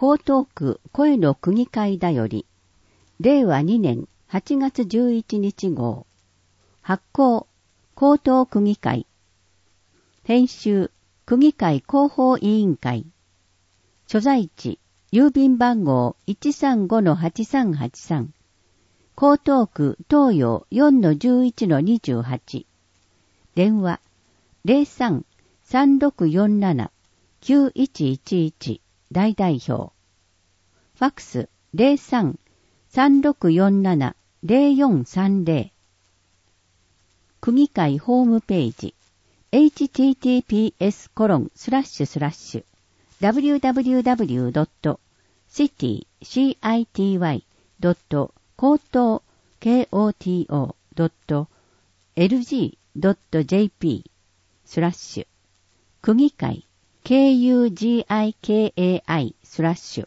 江東区声の区議会だより、令和2年8月11日号、発行、江東区議会、編集、区議会広報委員会、所在地、郵便番号 135-8383、江東区東洋 4-11-28、電話 03-3647-9111 大代表、ファックス 03-3647-0430、区議会ホームページ https://www.city.koto.lg.jp 区議会 KUGIKAI/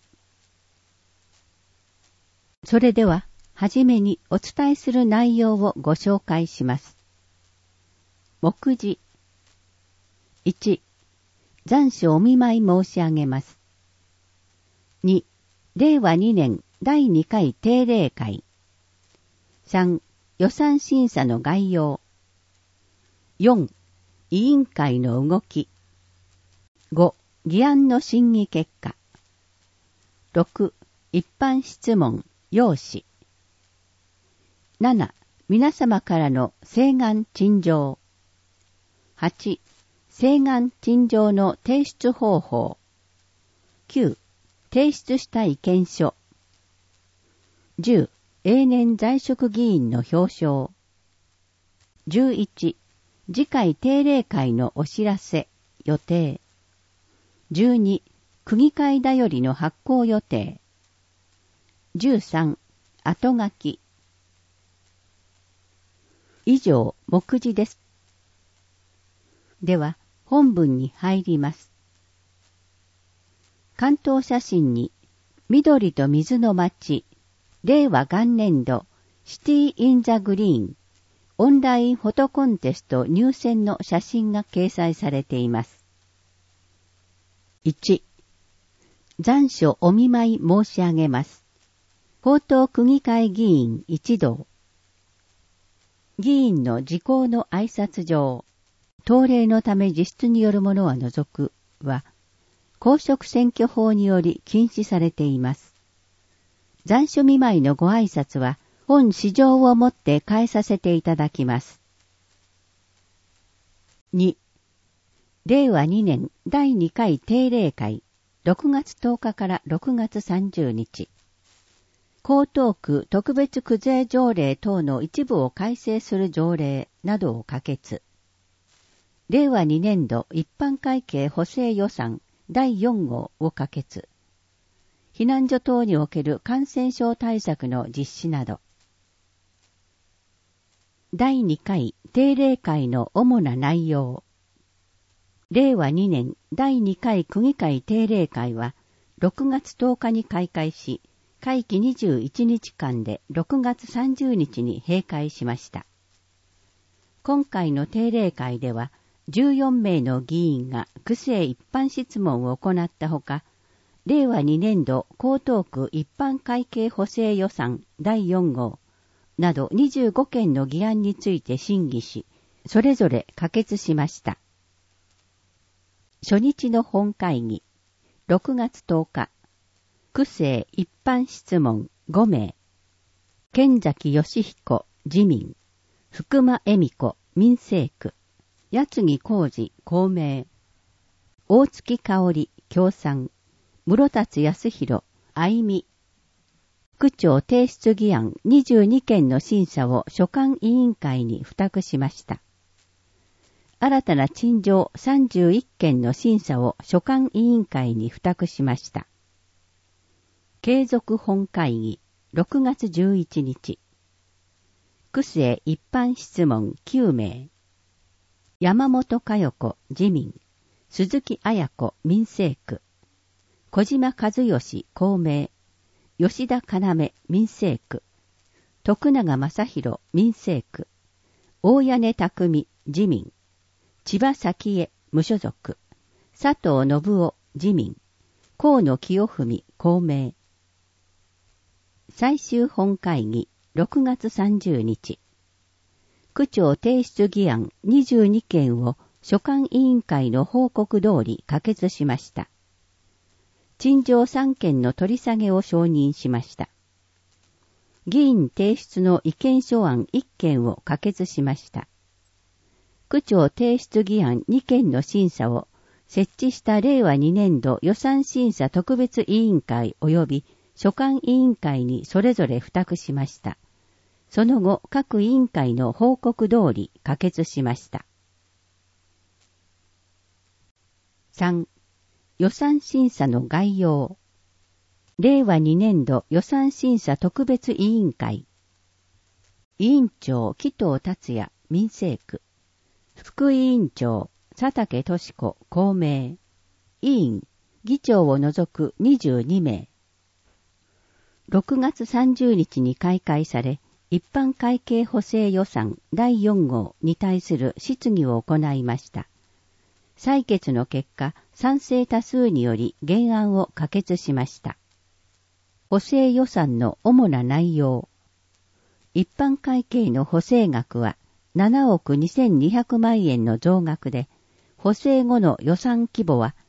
それでは、はじめにお伝えする内容をご紹介します。目次。1、残暑お見舞い申し上げます。2、令和2年第2回定例会。3、予算審査の概要。4、委員会の動き。5、議案の審議結果。6、一般質問、要旨。7、皆様からの請願陳情。8、請願陳情の提出方法。9、提出した意見書。10、永年在職議員の表彰。11、次回定例会のお知らせ、予定。12、区議会だよりの発行予定。13、後書き。以上、目次です。では、本文に入ります。関東写真に、緑と水の町、令和元年度、シティ・イン・ザ・グリーン、オンラインフォトコンテスト入選の写真が掲載されています。1、残暑お見舞い申し上げます。江東区議会議員一同。議員の時効の挨拶状、当例のため自筆によるものは除くは、公職選挙法により禁止されています。残暑見舞いのご挨拶は、本市場をもって変えさせていただきます。2、令和2年第2回定例会、6月10日から6月30日。江東区特別区税条例等の一部を改正する条例などを可決。令和2年度一般会計補正予算第4号を可決。避難所等における感染症対策の実施など。第2回定例会の主な内容。令和2年第2回区議会定例会は6月10日に開会し、会期21日間で6月30日に閉会しました。今回の定例会では、14名の議員が区政一般質問を行ったほか、令和2年度江東区一般会計補正予算第4号など25件の議案について審議し、それぞれ可決しました。初日の本会議、6月10日、区政一般質問5名、剣崎義彦自民、福間恵美子民政区、八木浩二公明、大月香織共産、室達康弘愛美、区長提出議案22件の審査を所管委員会に付託しました。新たな陳情31件の審査を所管委員会に付託しました。継続本会議6月11日。区政一般質問9名。山本佳代子自民、鈴木彩子民政区、小島和義公明、吉田要民政区、徳永正宏民政区、大屋根匠自民、千葉早紀江無所属、佐藤信夫自民、 河野清文公明。最終本会議6月30日。区長提出議案22件を所管委員会の報告通り可決しました。陳情3件の取り下げを承認しました。議員提出の意見書案1件を可決しました。区長提出議案2件の審査を設置した令和2年度予算審査特別委員会及び所管委員会にそれぞれ付託しました。その後、各委員会の報告通り可決しました。3. 予算審査の概要。令和2年度予算審査特別委員会。委員長、紀藤達也、民政区。副委員長、佐竹俊子、公明。委員、議長を除く22名。6月30日に開会され、一般会計補正予算第4号に対する質疑を行いました。採決の結果、賛成多数により原案を可決しました。補正予算の主な内容。一般会計の補正額は7億2200万円の増額で、補正後の予算規模は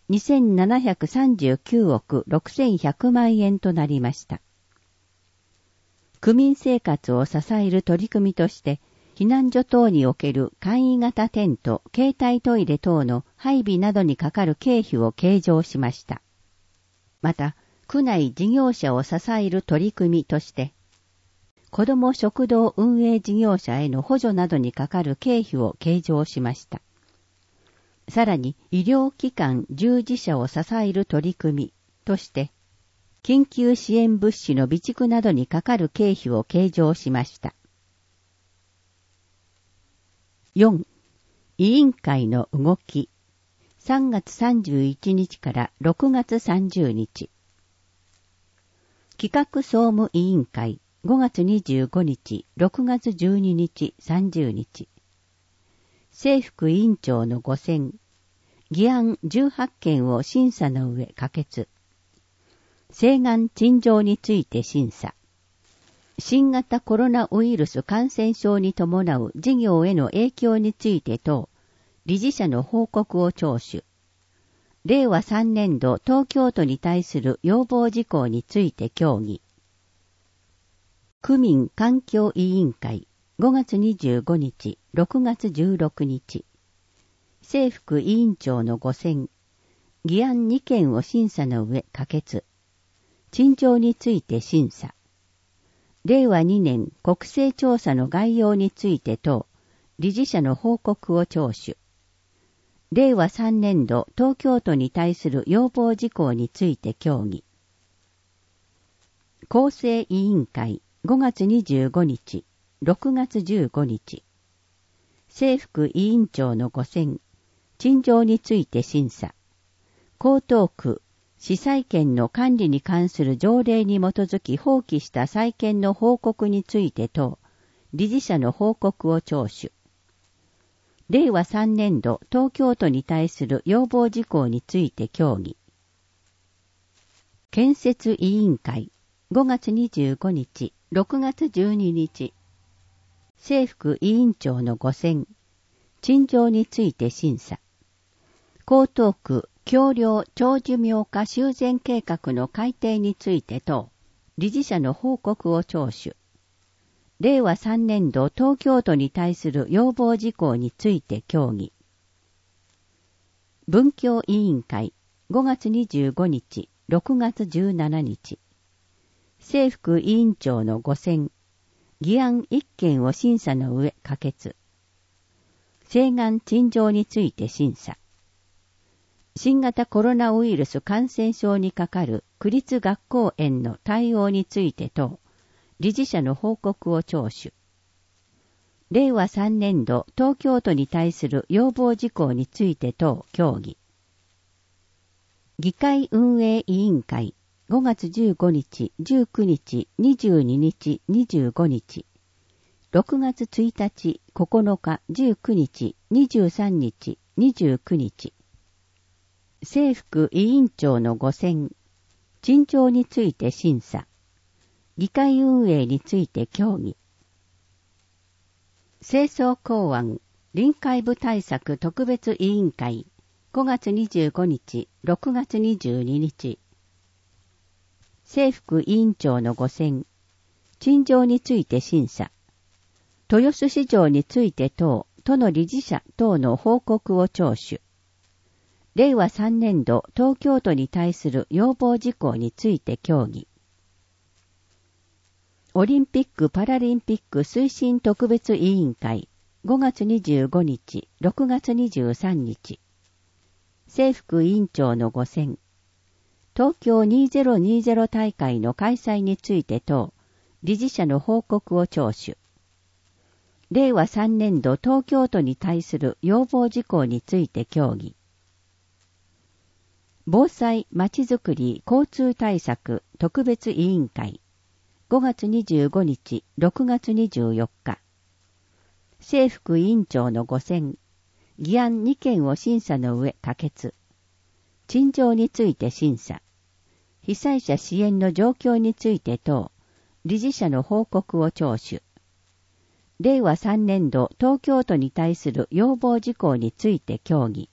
2739億6100万円となりました。区民生活を支える取り組みとして、避難所等における簡易型テント、携帯トイレ等の配備などにかかる経費を計上しました。また、区内事業者を支える取り組みとして、子ども食堂運営事業者への補助などにかかる経費を計上しました。さらに、医療機関従事者を支える取り組みとして、緊急支援物資の備蓄などにかかる経費を計上しました。4. 委員会の動き。3月31日から6月30日。企画総務委員会5月25日、6月12日、30日。政副委員長の5選。議案18件を審査の上可決。請願陳情について審査。新型コロナウイルス感染症に伴う事業への影響について等、理事者の報告を聴取。令和3年度東京都に対する要望事項について協議。区民環境委員会5月25日、6月16日。政副委員長の5選。議案2件を審査の上可決。陳情について審査。令和2年国勢調査の概要について等、理事者の報告を聴取。令和3年度東京都に対する要望事項について協議。構成委員会5月25日、6月15日。政副委員長の5選。陳情について審査。江東区市債権の管理に関する条例に基づき放棄した債権の報告について等、理事者の報告を聴取。令和3年度東京都に対する要望事項について協議。建設委員会5月25日、6月12日。政副委員長の5選。陳情について審査。江東区橋梁長寿命化修繕計画の改定について等、理事者の報告を聴取。令和3年度東京都に対する要望事項について協議。文教委員会5月25日、6月17日。政副委員長の5選。議案1件を審査の上可決。請願陳情について審査。新型コロナウイルス感染症にかかる区立学校園の対応について等、理事者の報告を聴取。令和3年度東京都に対する要望事項について等協議。議会運営委員会5月15日、19日、22日、25日。6月1日、9日、19日、23日、29日。 政府委員長の5選、陳情について審査、議会運営について協議。清掃公安臨海部対策特別委員会5月25日、6月22日。政府委員長の5選、陳情について審査、豊洲市場について都の理事者等の報告を聴取。令和3年度東京都に対する要望事項について協議。オリンピック・パラリンピック推進特別委員会5月25日、6月23日。政府委員長の5選。東京2020大会の開催について等、理事者の報告を聴取。令和3年度東京都に対する要望事項について協議。防災まちづくり交通対策特別委員会5月25日、6月24日。政府委員長の5選、議案2件を審査の上可決。陳情について審査。被災者支援の状況について等、理事者の報告を聴取。令和3年度東京都に対する要望事項について協議。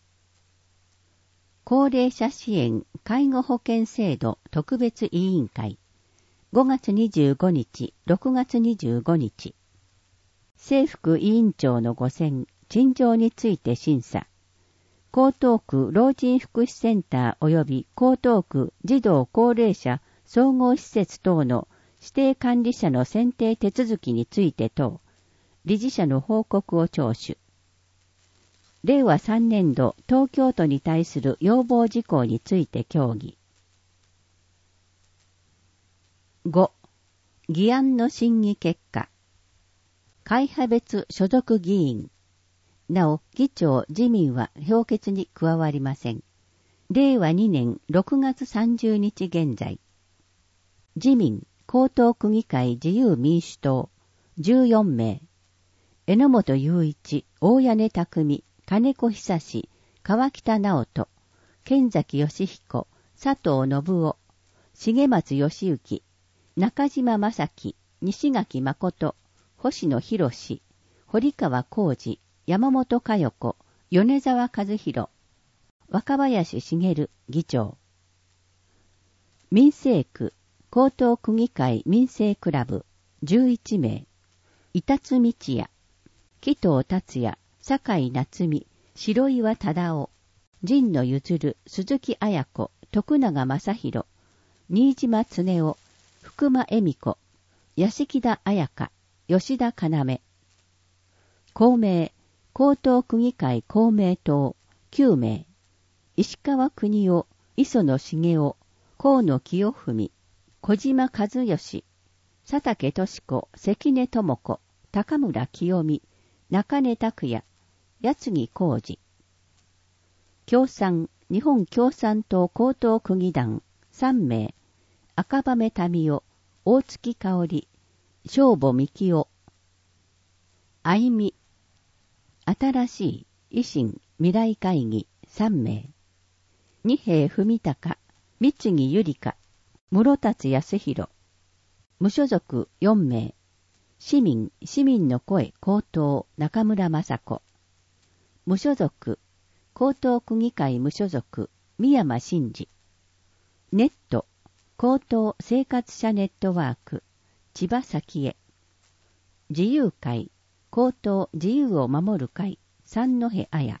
高齢者支援介護保険制度特別委員会5月25日、6月25日。政府委員長の5選、陳情について審査。江東区老人福祉センター及び江東区児童高齢者総合施設等の指定管理者の選定手続きについて等、理事者の報告を聴取。令和3年度東京都に対する要望事項について協議。5. 議案の審議結果。会派別所属議員。なお、議長自民は評決に加わりません。令和2年6月30日現在。自民、江東区議会自由民主党、14名。榎本雄一、大屋根匠、金子久志、川北直人、剣崎義彦、佐藤信夫、重松義行、中島正樹、西垣誠、星野博士、堀川浩二、山本佳代子、米沢和弘、若林茂議長。民生区、江東区議会民生クラブ、11名。板津道也、紀藤達也、酒井夏美、白岩忠夫、神野譲、鈴木彩子、徳永正弘、新島恒夫、福間恵美子、安木田彩香、吉田要。公明、江東区議会公明党、9名。石川国夫、磯野茂雄、河野清文、小島和義、佐竹俊子、関根智子、高村清美、中根拓也、八木浩二。共産、日本共産党江東区議団、3名。赤羽民夫、大月香織、正母幹夫。愛美、新しい維新未来会議3名。二平文隆、三木ゆりか、室達康弘。無所属4名。市民の声高等中村雅子。無所属、江東区議会無所属、三山真嗣。ネット、江東生活者ネットワーク、千葉咲江。自由会、江東自由を守る会、三戸彩。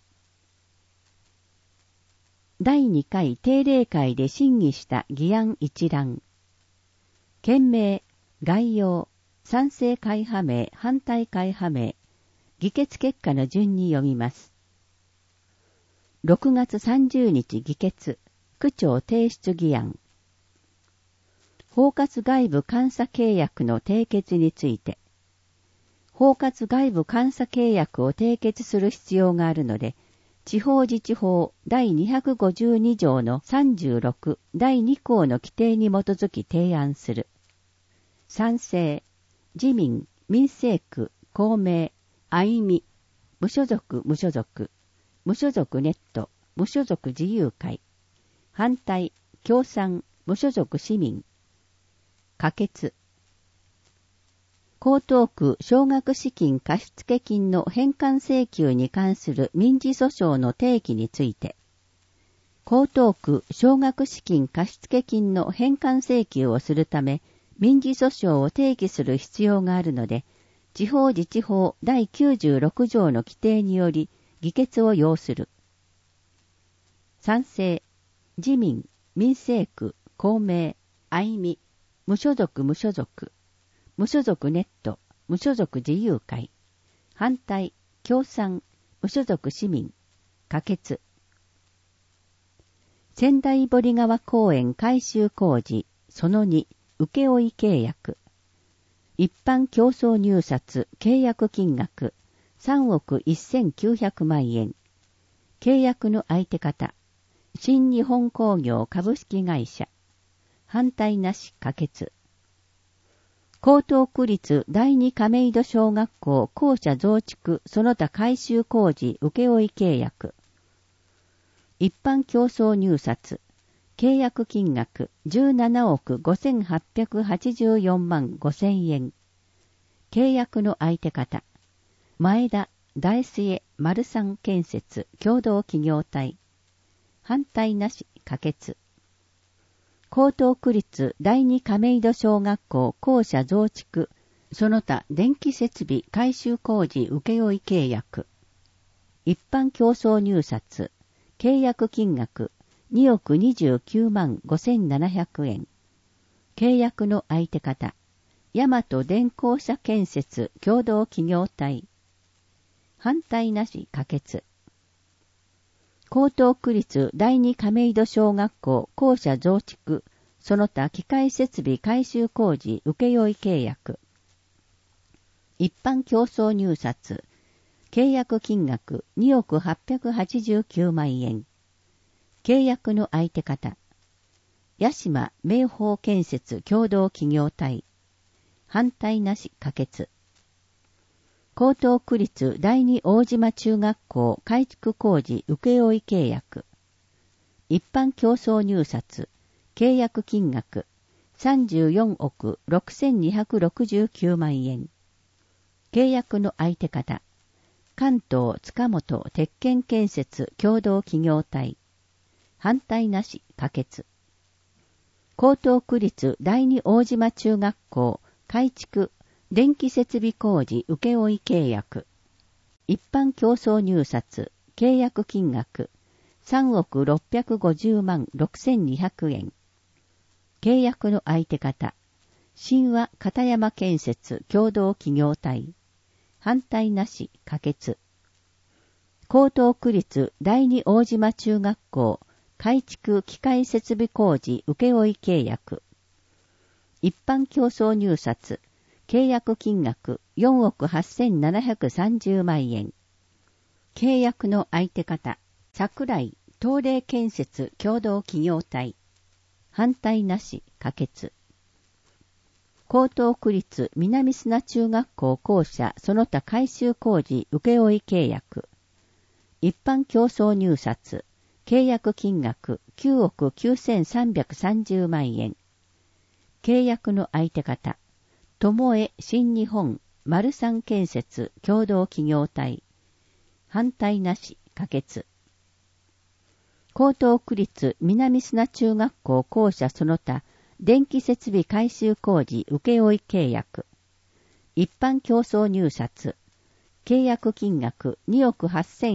第2回定例会で審議した議案一覧。件名、概要、賛成会派名、反対会派名、議決結果の順に読みます。6月30日議決、区長提出議案。包括外部監査契約の締結について、包括外部監査契約を締結する必要があるので、地方自治法第252条の36第2項の規定に基づき提案する。賛成、自民、民生区、公明、愛美、無所属ネット、 無所属自由会。反対、共産、無所属市民。可決。江東区奨学資金貸付金の返還請求に関する民事訴訟の提起について、江東区奨学資金貸付金の返還請求をするため、民事訴訟を提起する必要があるので、地方自治法第96条の規定により議決を要する。賛成、自民、民政区、公明、愛民、無所属無所属、無所属ネット、無所属自由会。反対、共産、無所属市民。可決。仙台堀川公園改修工事、その2、請負契約。一般競争入札契約金額3億1900万円。契約の相手方、新日本工業株式会社。反対なし可決。江東区立第二亀戸小学校校舎増築その他改修工事請負契約。一般競争入札。契約金額17億5884万5000円。契約の相手方、前田大末丸三建設共同企業体。反対なし可決。江東区立第二亀戸小学校校舎増築その他電気設備改修工事請負契約。一般競争入札。契約金額2億29万5700円。契約の相手方、大和電工社建設共同企業体。反対なし可決。江東区立第二亀戸小学校校舎増築その他機械設備改修工事請負契約。一般競争入札。契約金額2億889万円。契約の相手方、八島名宝建設共同企業体。反対なし可決。江東区立第二大島中学校改築工事請負契約。一般競争入札。契約金額34億6269万円。契約の相手方、関東塚本鉄建建設共同企業体。反対なし可決。江東区立第二大島中学校改築電気設備工事請負契約。一般競争入札。契約金額3億650万6200円。契約の相手方、新和片山建設共同企業体。反対なし可決。江東区立第二大島中学校改築機械設備工事請負契約。一般競争入札。契約金額4億8730万円。契約の相手方、桜井東霊建設共同企業体。反対なし可決。江東区立南砂中学校校舎その他改修工事請負契約。一般競争入札。契約金額9億9330万円。契約の相手方、友江新日本丸三建設共同企業体。反対なし可決。江東区立南砂中学校校舎その他電気設備改修工事請負契約。一般競争入札。契約金額2億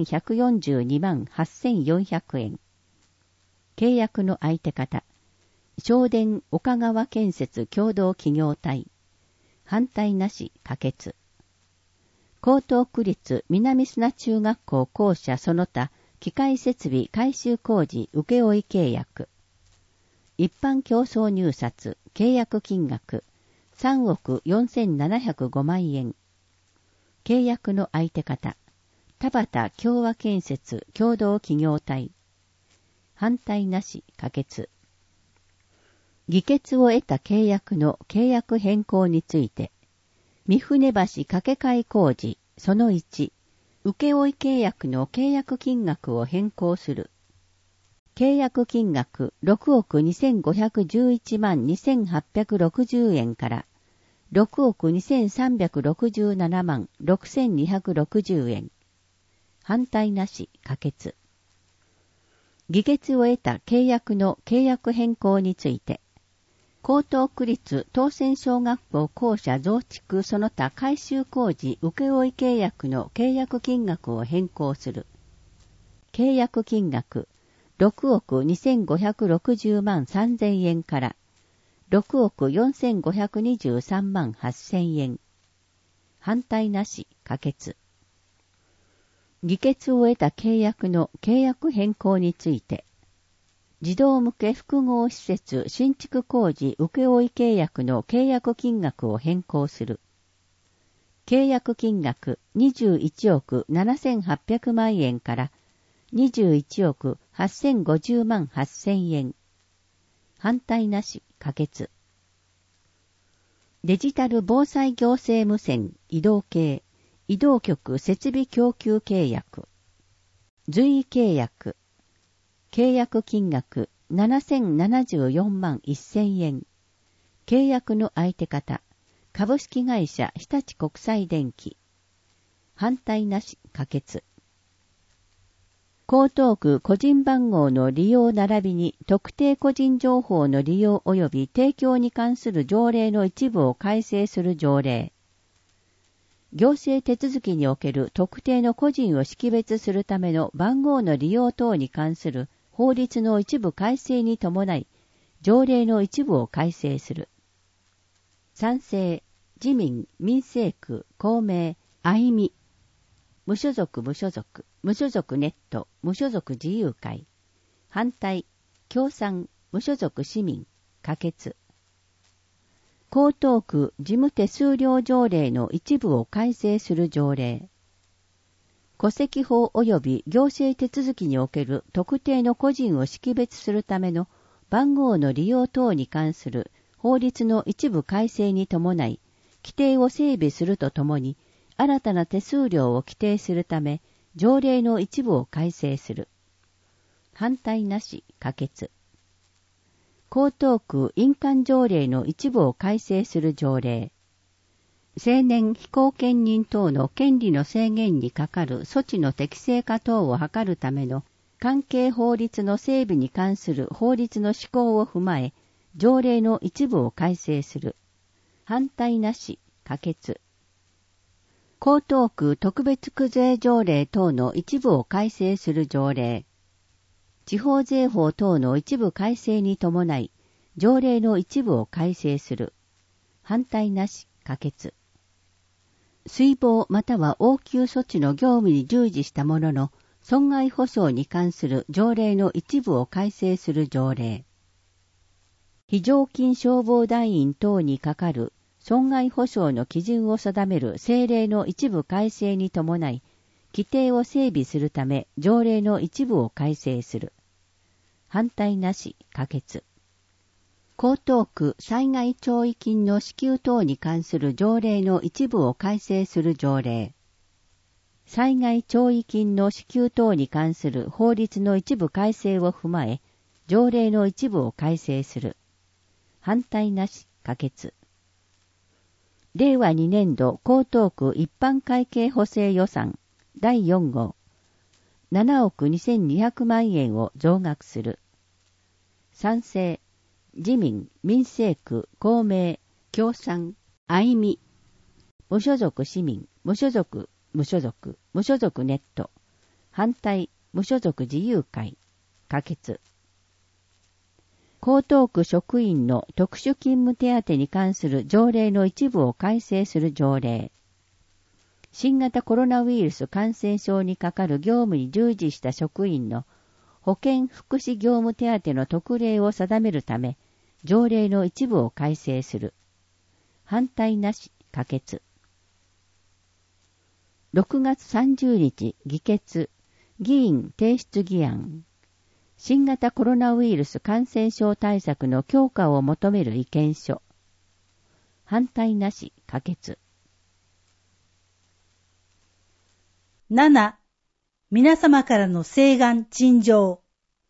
8142万8400円。契約の相手方、正電岡川建設共同企業体。反対なし可決。江東区立南砂中学校校舎その他機械設備改修工事請負契約。一般競争入札。契約金額3億4705万円。契約の相手方、田畑共和建設共同企業体。反対なし可決。議決を得た契約の契約変更について、三船橋架け替え工事その1、請負契約の契約金額を変更する。 契約金額6億2511万2860円から6億2367万6260円。反対なし、可決。議決を得た契約の契約変更について、江東区立東泉小学校校舎増築その他改修工事請負契約の契約金額を変更する。契約金額6億2560万3000円から6億4523万8000円。反対なし、可決。議決を得た契約の契約変更について、児童向け複合施設新築工事請負契約の契約金額を変更する。契約金額21億7800万円から21億8050万8000円。反対なし、可決。デジタル防災行政無線移動系移動局設備供給契約。随意契約。契約金額7074万1000円。契約の相手方、株式会社日立国際電機。反対なし、可決。江東区個人番号の利用並びに特定個人情報の利用及び提供に関する条例の一部を改正する条例。行政手続きにおける特定の個人を識別するための番号の利用等に関する法律の一部改正に伴い、条例の一部を改正する。賛成、自民、民政区、公明、愛民、無所属無所属、無所属ネット、無所属自由会。反対、共産、無所属市民、可決。江東区事務手数料条例の一部を改正する条例。戸籍法及び行政手続きにおける特定の個人を識別するための番号の利用等に関する法律の一部改正に伴い、規定を整備するとともに、新たな手数料を規定するため、条例の一部を改正する。反対なし、可決。江東区印鑑条例の一部を改正する条例。成年非公権人等の権利の制限にかかる措置の適正化等を図るための関係法律の整備に関する法律の施行を踏まえ、条例の一部を改正する。反対なし、可決。江東区特別区税条例等の一部を改正する条例。地方税法等の一部改正に伴い、条例の一部を改正する。反対なし、可決。水防または応急措置の業務に従事した者の損害保障に関する条例の一部を改正する条例。非常勤消防団員等にかかる損害保障の基準を定める政令の一部改正に伴い、規定を整備するため条例の一部を改正する。反対なし、可決。江東区災害弔慰金の支給等に関する条例の一部を改正する条例。災害弔慰金の支給等に関する法律の一部改正を踏まえ、条例の一部を改正する。反対なし、可決。令和2年度江東区一般会計補正予算第4号7億2200万円を増額する。賛成、自民、民政区、公明、共産、愛民、無所属市民、無所属、無所属、無所属ネット、反対、無所属自由会、可決。江東区職員の特殊勤務手当に関する条例の一部を改正する条例。新型コロナウイルス感染症にかかる業務に従事した職員の保健福祉業務手当の特例を定めるため、条例の一部を改正する。反対なし、可決。6月30日、議決、議員提出議案。新型コロナウイルス感染症対策の強化を求める意見書。反対なし、可決。 7. 皆様からの請願陳情。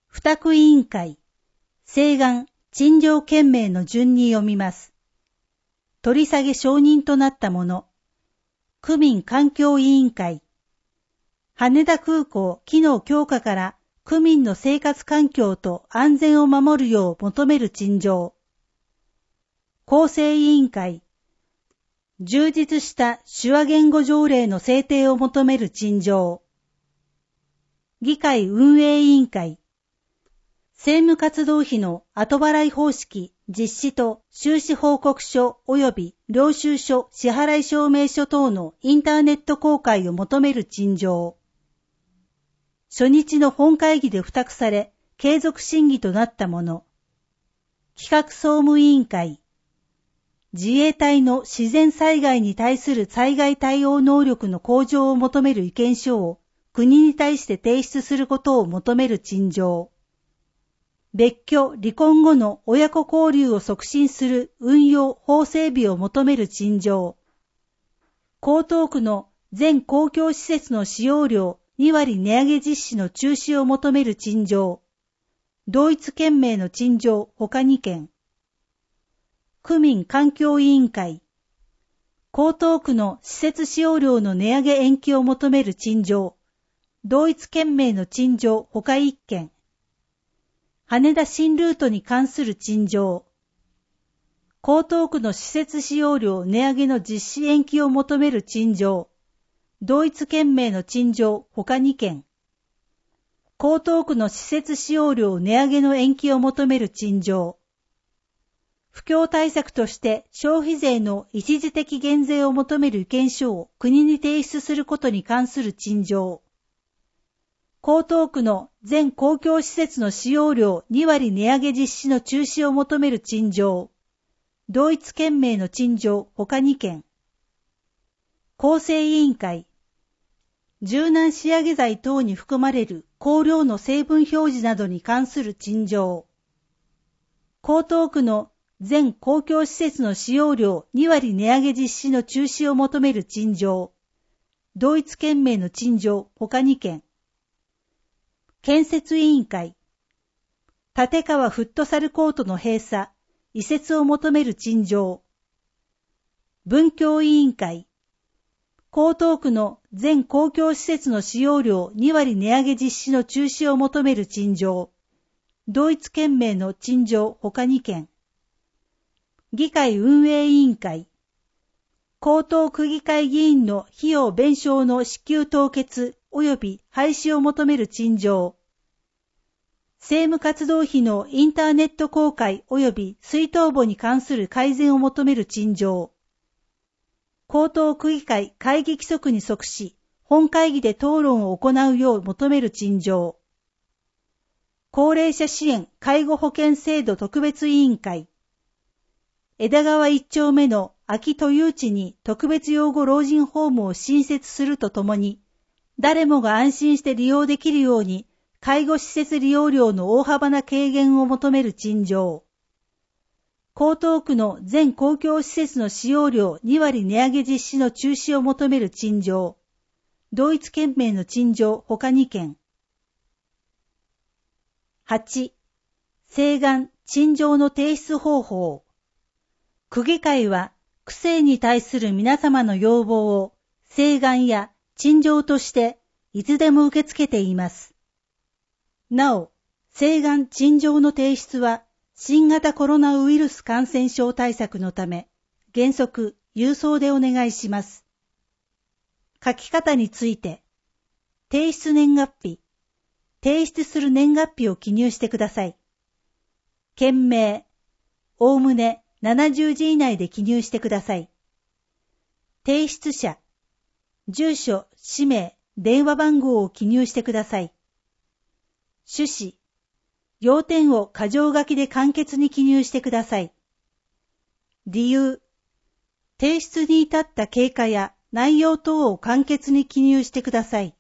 付託委員会、請願、陳情件名の順に読みます。取り下げ承認となったもの、区民環境委員会、羽田空港機能強化から区民の生活環境と安全を守るよう求める陳情、構成委員会、充実した手話言語条例の制定を求める陳情、議会運営委員会、政務活動費の後払い方式、実施と収支報告書及び領収書支払い証明書等のインターネット公開を求める陳情。初日の本会議で付託され、継続審議となったもの。企画総務委員会。自衛隊の自然災害に対する災害対応能力の向上を求める意見書を国に対して提出することを求める陳情。別居・離婚後の親子交流を促進する運用・法整備を求める陳情。江東区の全公共施設の使用料2割値上げ実施の中止を求める陳情。同一件名の陳情他2件。区民環境委員会。江東区の施設使用料の値上げ延期を求める陳情。同一件名の陳情他1件。羽田新ルートに関する陳情。江東区の施設使用料値上げの実施延期を求める陳情。同一件名の陳情他2件。江東区の施設使用料値上げの延期を求める陳情。不況対策として消費税の一時的減税を求める意見書を国に提出することに関する陳情。江東区の全公共施設の使用料2割値上げ実施の中止を求める陳情。同一件名の陳情他2件。構成委員会。柔軟仕上げ剤等に含まれる香料の成分表示などに関する陳情。江東区の全公共施設の使用料2割値上げ実施の中止を求める陳情。同一件名の陳情他2件。建設委員会。立川フットサルコートの閉鎖、移設を求める陳情。文教委員会。江東区の全公共施設の使用料2割値上げ実施の中止を求める陳情。同一件名の陳情他2件。議会運営委員会。江東区議会議員の費用弁償の支給凍結及び廃止を求める陳情。政務活動費のインターネット公開及び出納簿に関する改善を求める陳情。江東区議会会議規則に即し、本会議で討論を行うよう求める陳情。高齢者支援介護保険制度特別委員会。枝川1丁目の空き都有地に特別養護老人ホームを新設するとともに、誰もが安心して利用できるように、介護施設利用料の大幅な軽減を求める陳情。江東区の全公共施設の使用料2割値上げ実施の中止を求める陳情。同一件名の陳情他2件。8. 請願・陳情の提出方法。区議会は、区政に対する皆様の要望を、請願や陳情として、いつでも受け付けています。なお、請願・陳情の提出は、新型コロナウイルス感染症対策のため、原則、郵送でお願いします。書き方について、提出年月日、提出する年月日を記入してください。件名、おおむね70字以内で記入してください。提出者、住所、氏名、電話番号を記入してください。趣旨、要点を箇条書きで簡潔に記入してください。理由、提出に至った経過や内容等を簡潔に記入してください。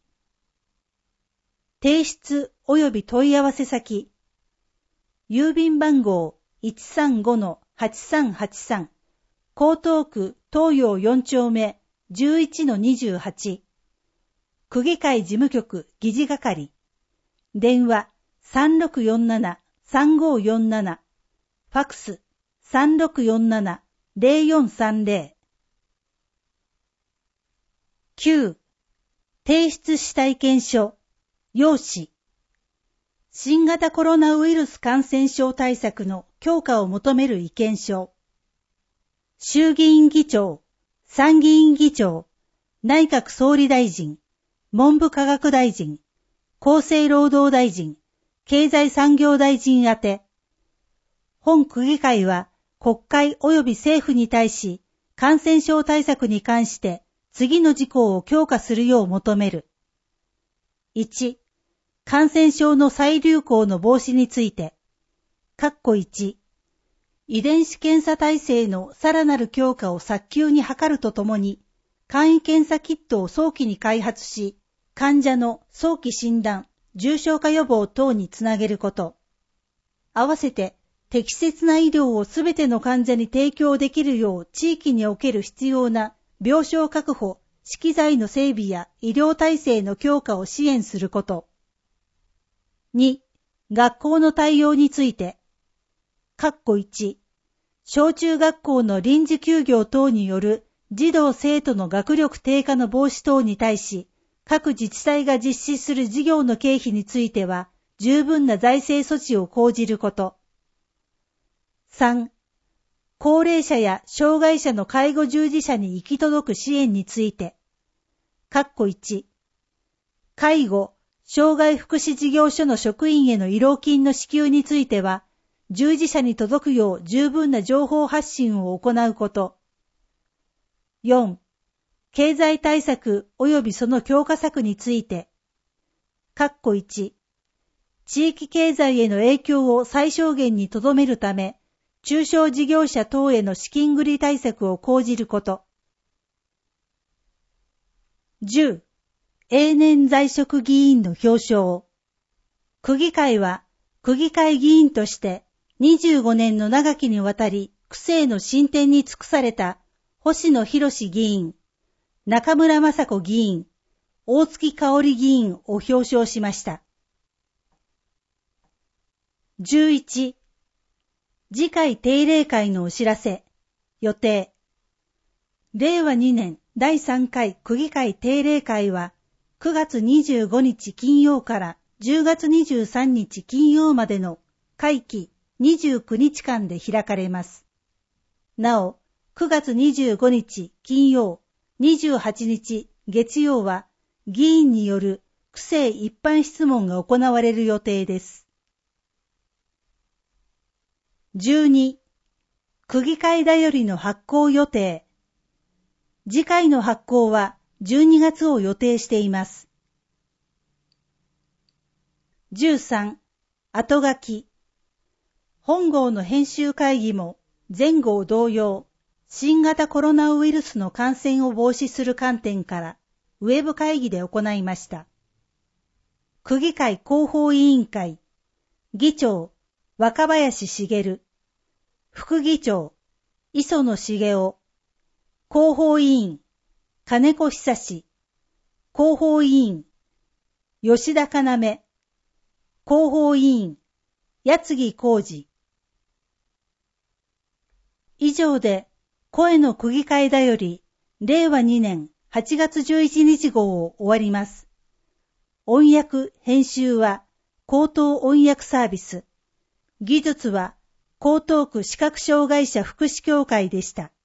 提出及び問い合わせ先、郵便番号 135-8383 江東区東洋4丁目 11-28 区議会事務局議事係電話 3647-3547、ファクス 3647-0430。9. 提出した意見書、要旨。新型コロナウイルス感染症対策の強化を求める意見書。衆議院議長、参議院議長、内閣総理大臣、文部科学大臣、厚生労働大臣、経済産業大臣宛て。本区議会は国会及び政府に対し、感染症対策に関して次の事項を強化するよう求める。1. 感染症の再流行の防止について。1. 遺伝子検査体制のさらなる強化を早急に図るとともに、簡易検査キットを早期に開発し、患者の早期診断、重症化予防等につなげること。合わせて、適切な医療をすべての患者に提供できるよう地域における必要な病床確保、資機材の整備や医療体制の強化を支援すること。2. 学校の対応について。1. 小中学校の臨時休業等による児童生徒の学力低下の防止等に対し、各自治体が実施する事業の経費については、十分な財政措置を講じること。3. 高齢者や障害者の介護従事者に行き届く支援について。1. 介護、障害福祉事業所の職員への慰労金の支給については、従事者に届くよう十分な情報発信を行うこと。4. 経済対策及びその強化策について。1. 地域経済への影響を最小限に留めるため、中小事業者等への資金繰り対策を講じること。10. 永年在職議員の表彰。区議会は、区議会議員として、25年の長きにわたり、区政の進展に尽くされた、星野博議員、中村雅子議員、大月香織議員を表彰しました。11. 次回定例会のお知らせ、予定。令和2年第3回区議会定例会は、9月25日金曜から10月23日金曜までの会期29日間で開かれます。なお、9月25日金曜、28日月曜は議員による区政一般質問が行われる予定です。12. 区議会だよりの発行予定。次回の発行は12月を予定しています。13. 後書き。本号の編集会議も前号同様、新型コロナウイルスの感染を防止する観点からウェブ会議で行いました。区議会広報委員会、議長、若林茂、副議長、磯野茂雄、広報委員、金子久志、広報委員、吉田要、広報委員、八木浩二。以上で、声の区議会だより、令和2年8月11日号を終わります。音訳・編集は、江東音訳サービス。技術は、江東区視覚障害者福祉協会でした。